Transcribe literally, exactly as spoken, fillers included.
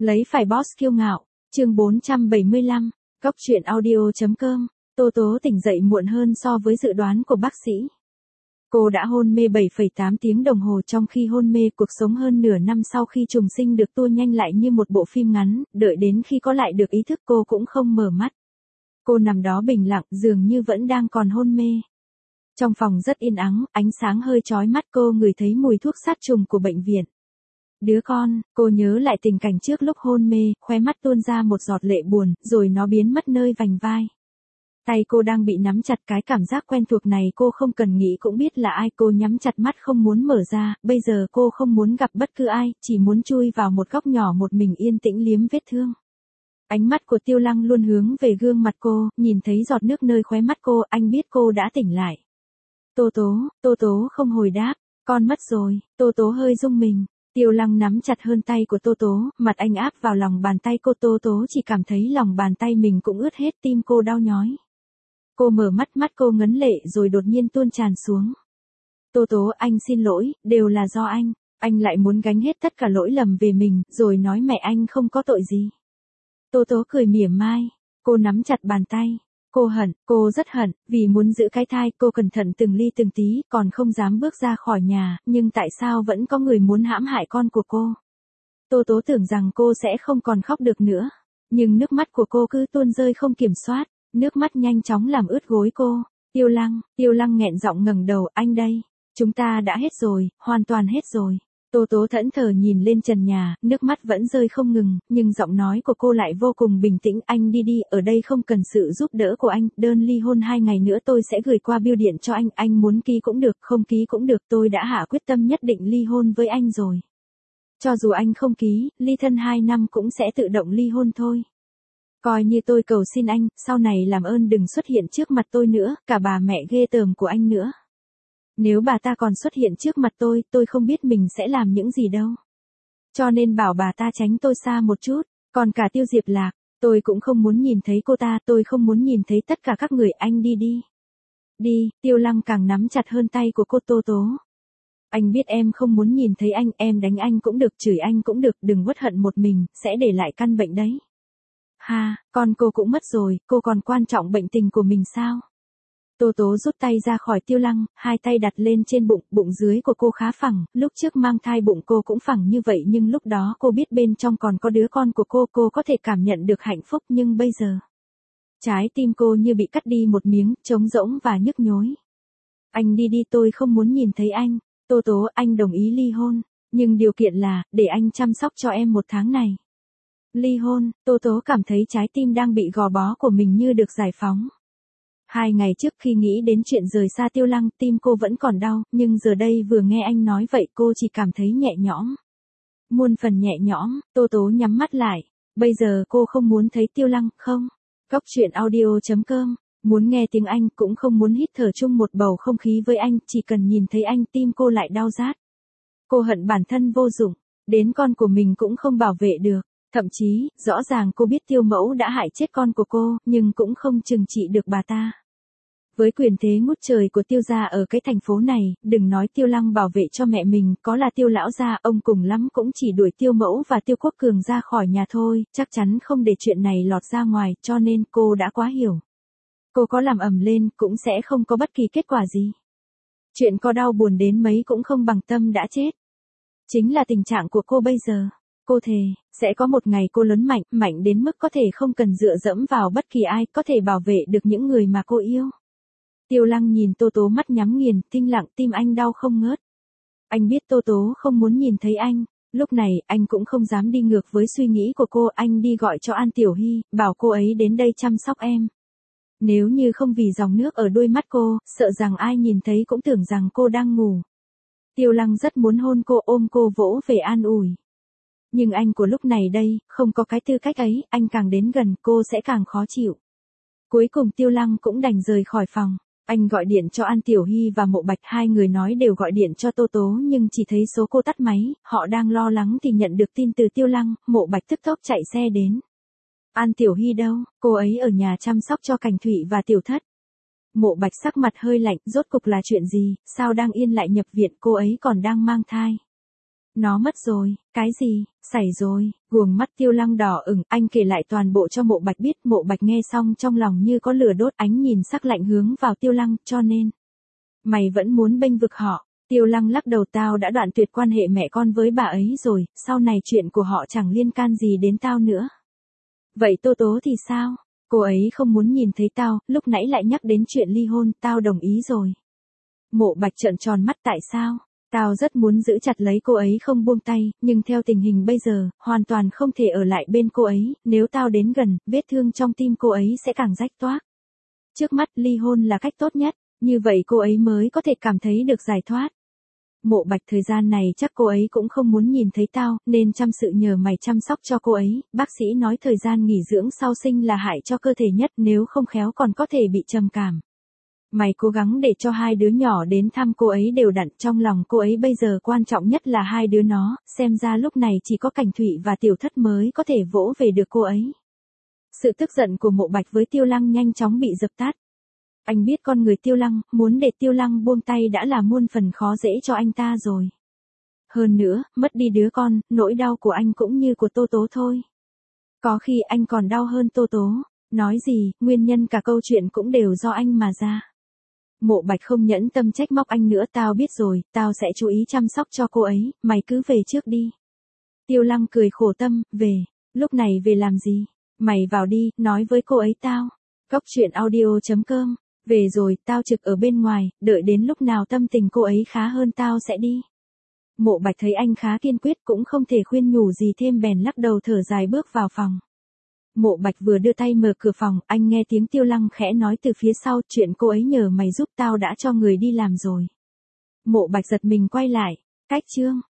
Lấy phải boss kiêu ngạo, chương bốn trăm bảy mươi lăm, Góc truyện audio.com, Tô Tố tỉnh dậy muộn hơn so với dự đoán của bác sĩ. Cô đã hôn mê bảy phẩy tám tiếng đồng hồ, trong khi hôn mê cuộc sống hơn nửa năm sau khi trùng sinh được tua nhanh lại như một bộ phim ngắn, đợi đến khi có lại được ý thức cô cũng không mở mắt. Cô nằm đó bình lặng, dường như vẫn đang còn hôn mê. Trong phòng rất yên ắng, ánh sáng hơi chói mắt, cô ngửi thấy mùi thuốc sát trùng của bệnh viện. Đứa con, cô nhớ lại tình cảnh trước lúc hôn mê, khóe mắt tuôn ra một giọt lệ buồn, rồi nó biến mất nơi vành vai. Tay cô đang bị nắm chặt, cái cảm giác quen thuộc này cô không cần nghĩ cũng biết là ai. Cô nhắm chặt mắt không muốn mở ra, bây giờ cô không muốn gặp bất cứ ai, chỉ muốn chui vào một góc nhỏ một mình yên tĩnh liếm vết thương. Ánh mắt của Tiêu Lăng luôn hướng về gương mặt cô, nhìn thấy giọt nước nơi khóe mắt cô, anh biết cô đã tỉnh lại. Tô Tố, Tô Tố không hồi đáp, con mất rồi. Tô Tố hơi rung mình. Tiêu Lăng nắm chặt hơn tay của Tô Tố, mặt anh áp vào lòng bàn tay cô. Tô Tố chỉ cảm thấy lòng bàn tay mình cũng ướt hết, tim cô đau nhói. Cô mở mắt, mắt cô ngấn lệ rồi đột nhiên tuôn tràn xuống. Tô Tố, anh xin lỗi, đều là do anh. Anh lại muốn gánh hết tất cả lỗi lầm về mình, rồi nói mẹ anh không có tội gì. Tô Tố cười mỉa mai, cô nắm chặt bàn tay. Cô hận, cô rất hận, vì muốn giữ cái thai, cô cẩn thận từng ly từng tí, còn không dám bước ra khỏi nhà, nhưng tại sao vẫn có người muốn hãm hại con của cô? Tô Tố tưởng rằng cô sẽ không còn khóc được nữa, nhưng nước mắt của cô cứ tuôn rơi không kiểm soát, nước mắt nhanh chóng làm ướt gối cô. Tiêu Lăng, Tiêu Lăng nghẹn giọng ngẩng đầu, anh đây, chúng ta đã hết rồi, hoàn toàn hết rồi. Tô Tố thẫn thờ nhìn lên trần nhà, nước mắt vẫn rơi không ngừng, nhưng giọng nói của cô lại vô cùng bình tĩnh. Anh đi đi, ở đây không cần sự giúp đỡ của anh, đơn ly hôn hai ngày nữa tôi sẽ gửi qua bưu điện cho anh, anh muốn ký cũng được, không ký cũng được, tôi đã hạ quyết tâm nhất định ly hôn với anh rồi. Cho dù anh không ký, ly thân hai năm cũng sẽ tự động ly hôn thôi. Coi như tôi cầu xin anh, sau này làm ơn đừng xuất hiện trước mặt tôi nữa, cả bà mẹ ghê tởm của anh nữa. Nếu bà ta còn xuất hiện trước mặt tôi, tôi không biết mình sẽ làm những gì đâu. Cho nên bảo bà ta tránh tôi xa một chút, còn cả Tiêu Diệp Lạc, tôi cũng không muốn nhìn thấy cô ta, tôi không muốn nhìn thấy tất cả các người, anh đi đi. Đi, Tiêu Lăng càng nắm chặt hơn tay của cô. Tô Tố. Anh biết em không muốn nhìn thấy anh, em đánh anh cũng được, chửi anh cũng được, đừng uất hận một mình, sẽ để lại căn bệnh đấy. Ha, con cô cũng mất rồi, cô còn quan trọng bệnh tình của mình sao? Tô Tố rút tay ra khỏi Tiêu Lăng, hai tay đặt lên trên bụng, bụng dưới của cô khá phẳng, lúc trước mang thai bụng cô cũng phẳng như vậy, nhưng lúc đó cô biết bên trong còn có đứa con của cô, cô có thể cảm nhận được hạnh phúc, nhưng bây giờ, trái tim cô như bị cắt đi một miếng, trống rỗng và nhức nhối. Anh đi đi, tôi không muốn nhìn thấy anh. Tô Tố, anh đồng ý ly hôn, nhưng điều kiện là, để anh chăm sóc cho em một tháng này. Ly hôn, Tô Tố cảm thấy trái tim đang bị gò bó của mình như được giải phóng. Hai ngày trước khi nghĩ đến chuyện rời xa Tiêu Lăng, tim cô vẫn còn đau, nhưng giờ đây vừa nghe anh nói vậy cô chỉ cảm thấy nhẹ nhõm. Muôn phần nhẹ nhõm, Tô Tố nhắm mắt lại. Bây giờ cô không muốn thấy Tiêu Lăng, không. Góc truyện audio.com, muốn nghe tiếng anh, cũng không muốn hít thở chung một bầu không khí với anh, chỉ cần nhìn thấy anh tim cô lại đau rát. Cô hận bản thân vô dụng, đến con của mình cũng không bảo vệ được. Thậm chí, rõ ràng cô biết Tiêu Mẫu đã hại chết con của cô, nhưng cũng không trừng trị được bà ta. Với quyền thế ngút trời của Tiêu gia ở cái thành phố này, đừng nói Tiêu Lăng bảo vệ cho mẹ mình, có là Tiêu lão gia, ông cùng lắm cũng chỉ đuổi Tiêu Mẫu và Tiêu Quốc Cường ra khỏi nhà thôi, chắc chắn không để chuyện này lọt ra ngoài, cho nên cô đã quá hiểu. Cô có làm ầm lên, cũng sẽ không có bất kỳ kết quả gì. Chuyện có đau buồn đến mấy cũng không bằng tâm đã chết. Chính là tình trạng của cô bây giờ. Cô thề, sẽ có một ngày cô lớn mạnh, mạnh đến mức có thể không cần dựa dẫm vào bất kỳ ai, có thể bảo vệ được những người mà cô yêu. Tiêu Lăng nhìn Tô Tố mắt nhắm nghiền, thinh lặng, tim anh đau không ngớt. Anh biết Tô Tố không muốn nhìn thấy anh, lúc này anh cũng không dám đi ngược với suy nghĩ của cô, anh đi gọi cho An Tiểu Hy, bảo cô ấy đến đây chăm sóc em. Nếu như không vì dòng nước ở đôi mắt cô, sợ rằng ai nhìn thấy cũng tưởng rằng cô đang ngủ. Tiêu Lăng rất muốn hôn cô, ôm cô vỗ về an ủi. Nhưng anh của lúc này đây, không có cái tư cách ấy, anh càng đến gần cô sẽ càng khó chịu. Cuối cùng Tiêu Lăng cũng đành rời khỏi phòng. Anh gọi điện cho An Tiểu Hy và Mộ Bạch, hai người nói đều gọi điện cho Tô Tố nhưng chỉ thấy số cô tắt máy, họ đang lo lắng thì nhận được tin từ Tiêu Lăng, Mộ Bạch tức tốc chạy xe đến. An Tiểu Hy đâu, cô ấy ở nhà chăm sóc cho Cảnh Thụy và Tiểu Thất. Mộ Bạch sắc mặt hơi lạnh, rốt cục là chuyện gì, sao đang yên lại nhập viện, cô ấy còn đang mang thai. Nó mất rồi, cái gì, xảy rồi, guồng mắt Tiêu Lăng đỏ ửng, anh kể lại toàn bộ cho Mộ Bạch biết, Mộ Bạch nghe xong trong lòng như có lửa đốt, ánh nhìn sắc lạnh hướng vào Tiêu Lăng, cho nên, mày vẫn muốn bênh vực họ. Tiêu Lăng lắc đầu, tao đã đoạn tuyệt quan hệ mẹ con với bà ấy rồi, sau này chuyện của họ chẳng liên can gì đến tao nữa. Vậy Tô Tố thì sao? Cô ấy không muốn nhìn thấy tao, lúc nãy lại nhắc đến chuyện ly hôn, tao đồng ý rồi. Mộ Bạch trợn tròn mắt, tại sao? Tao rất muốn giữ chặt lấy cô ấy không buông tay, nhưng theo tình hình bây giờ, hoàn toàn không thể ở lại bên cô ấy, nếu tao đến gần, vết thương trong tim cô ấy sẽ càng rách toác. Trước mắt ly hôn là cách tốt nhất, như vậy cô ấy mới có thể cảm thấy được giải thoát. Mộ Bạch, thời gian này chắc cô ấy cũng không muốn nhìn thấy tao, nên chăm sự nhờ mày chăm sóc cho cô ấy, bác sĩ nói thời gian nghỉ dưỡng sau sinh là hại cho cơ thể nhất, nếu không khéo còn có thể bị trầm cảm. Mày cố gắng để cho hai đứa nhỏ đến thăm cô ấy đều đặn, trong lòng cô ấy bây giờ quan trọng nhất là hai đứa nó, xem ra lúc này chỉ có Cảnh Thụy và Tiểu Thất mới có thể vỗ về được cô ấy. Sự tức giận của Mộ Bạch với Tiêu Lăng nhanh chóng bị dập tắt. Anh biết con người Tiêu Lăng, muốn để Tiêu Lăng buông tay đã là muôn phần khó dễ cho anh ta rồi. Hơn nữa, mất đi đứa con, nỗi đau của anh cũng như của Tô Tố thôi. Có khi anh còn đau hơn Tô Tố. Nói gì, nguyên nhân cả câu chuyện cũng đều do anh mà ra. Mộ Bạch không nhẫn tâm trách móc anh nữa, tao biết rồi, tao sẽ chú ý chăm sóc cho cô ấy, mày cứ về trước đi. Tiêu Lăng cười khổ tâm, về, lúc này về làm gì? Mày vào đi, nói với cô ấy tao. Cóc truyện audio chấm com, về rồi, tao trực ở bên ngoài, đợi đến lúc nào tâm tình cô ấy khá hơn tao sẽ đi. Mộ Bạch thấy anh khá kiên quyết, cũng không thể khuyên nhủ gì thêm, bèn lắc đầu thở dài bước vào phòng. Mộ Bạch vừa đưa tay mở cửa phòng, anh nghe tiếng Tiêu Lăng khẽ nói từ phía sau, chuyện cô ấy nhờ mày giúp tao đã cho người đi làm rồi. Mộ Bạch giật mình quay lại, cách chương.